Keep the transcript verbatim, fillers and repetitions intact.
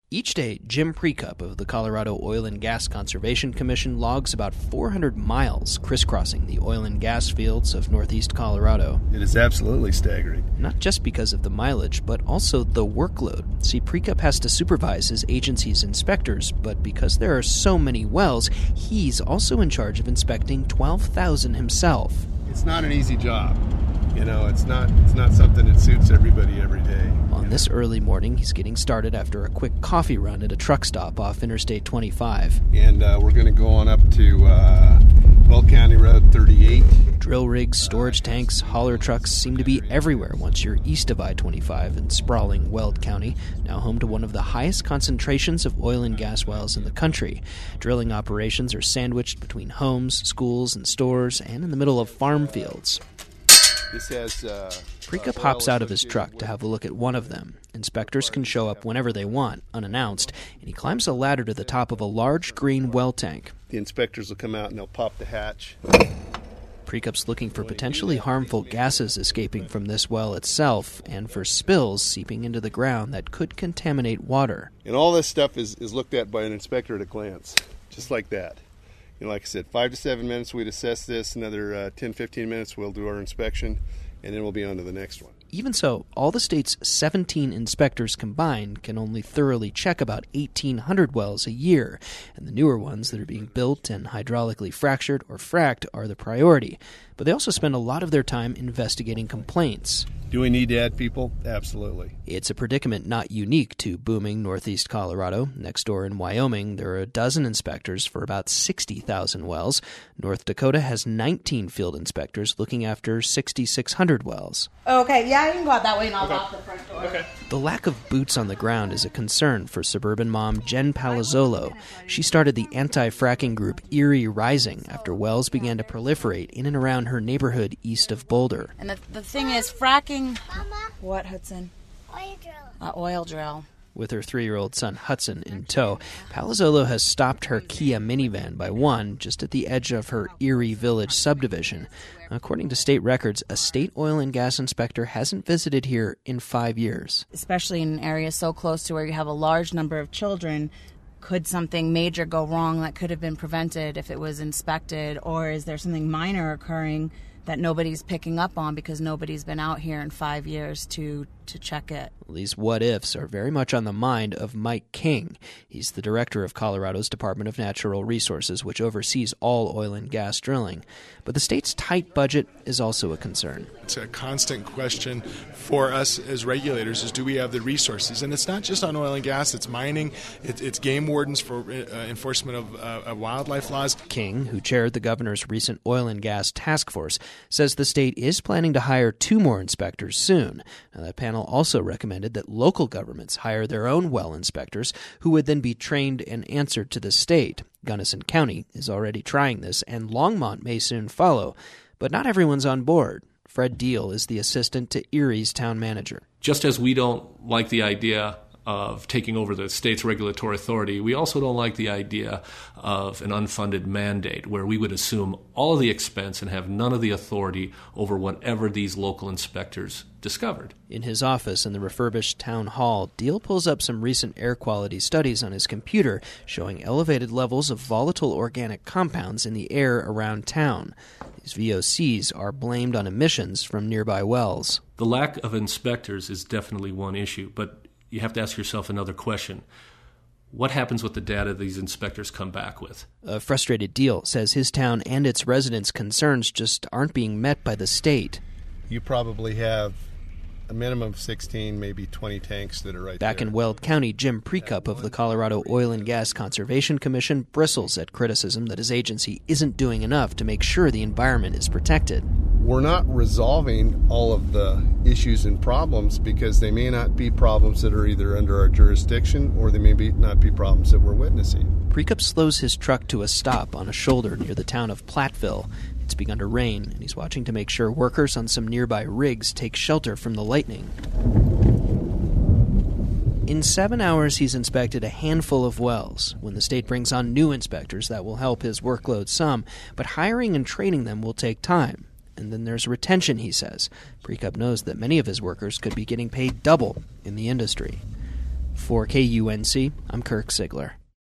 Each day, Jim Precop of the Colorado Oil and Gas Conservation Commission logs about four hundred miles crisscrossing the oil and gas fields of northeast Colorado. It is absolutely staggering. Not just because of the mileage, but also the workload. See, Precop has to supervise his agency's inspectors, but because there are so many wells, he's also in charge of inspecting twelve thousand himself. It's not an easy job. You know, it's not it's not something that suits everybody every day. On this early morning, he's getting started after a quick coffee run at a truck stop off Interstate twenty-five. And uh, we're going to go on up to uh, Weld County Road thirty-eight. Drill rigs, storage tanks, hauler trucks seem to be everywhere once you're east of I twenty-five in sprawling Weld County, now home to one of the highest concentrations of oil and gas wells in the country. Drilling operations are sandwiched between homes, schools, and stores, and in the middle of farm fields. This has, uh, Precop uh, hops out of his truck to have a look at one of them. Inspectors can show up whenever they want, unannounced, and he climbs a ladder to the top of a large green well tank. The inspectors will come out and they'll pop the hatch. Precop's looking for potentially harmful gases escaping from this well itself and for spills seeping into the ground that could contaminate water. And all this stuff is, is looked at by an inspector at a glance, just like that. You know, like I said, five to seven minutes we'd assess this. Another uh, ten, fifteen minutes we'll do our inspection, and then we'll be on to the next one. Even so, all the state's seventeen inspectors combined can only thoroughly check about eighteen hundred wells a year, and the newer ones that are being built and hydraulically fractured or fracked are the priority. But they also spend a lot of their time investigating complaints. Do we need to add people? Absolutely. It's a predicament not unique to booming northeast Colorado. Next door in Wyoming, there are a dozen inspectors for about sixty thousand wells. North Dakota has nineteen field inspectors looking after six thousand six hundred wells. Okay, yeah, you can go out that way and I'll okay. lock the front door. Okay. The lack of boots on the ground is a concern for suburban mom Jen Palazzolo. She started the anti-fracking group Erie Rising after wells began to proliferate in and around her neighborhood east of Boulder. And the, the thing is, fracking... Mama? What, Hudson? Oil drill. Uh, oil drill. With her three-year-old son Hudson in tow, Palazzolo has stopped her Kia minivan by one just at the edge of her Erie Village subdivision. According to state records, a state oil and gas inspector hasn't visited here in five years. Especially in an area so close to where you have a large number of children, could something major go wrong that could have been prevented if it was inspected, or is there something minor occurring that nobody's picking up on because nobody's been out here in five years to to check it? These what-ifs are very much on the mind of Mike King. He's the director of Colorado's Department of Natural Resources, which oversees all oil and gas drilling. But the state's tight budget is also a concern. It's a constant question for us as regulators is, do we have the resources? And it's not just on oil and gas, it's mining, it, it's game wardens for uh, enforcement of, uh, of wildlife laws. King, who chaired the governor's recent oil and gas task force, says the state is planning to hire two more inspectors soon. Now, that panel also recommended that local governments hire their own well inspectors, who would then be trained and answered to the state. Gunnison County is already trying this, and Longmont may soon follow. But not everyone's on board. Fred Deal is the assistant to Erie's town manager. Just as we don't like the idea of taking over the state's regulatory authority, we also don't like the idea of an unfunded mandate where we would assume all of the expense and have none of the authority over whatever these local inspectors discovered. In his office in the refurbished town hall, Deal pulls up some recent air quality studies on his computer showing elevated levels of volatile organic compounds in the air around town. These V O Cs are blamed on emissions from nearby wells. The lack of inspectors is definitely one issue, but you have to ask yourself another question. What happens with the data these inspectors come back with? A frustrated Deal says his town and its residents' concerns just aren't being met by the state. You probably have a minimum of sixteen, maybe twenty tanks that are right Back there. in Weld County, Jim Precop of the Colorado Oil and Gas Conservation Commission bristles at criticism that his agency isn't doing enough to make sure the environment is protected. We're not resolving all of the issues and problems because they may not be problems that are either under our jurisdiction or they may be not be problems that we're witnessing. Precop slows his truck to a stop on a shoulder near the town of Platteville. It's begun to rain, and he's watching to make sure workers on some nearby rigs take shelter from the lightning. In seven hours, he's inspected a handful of wells. When the state brings on new inspectors, that will help his workload some, but hiring and training them will take time. And then there's retention, he says. Precop knows that many of his workers could be getting paid double in the industry. For K U N C, I'm Kirk Sigler.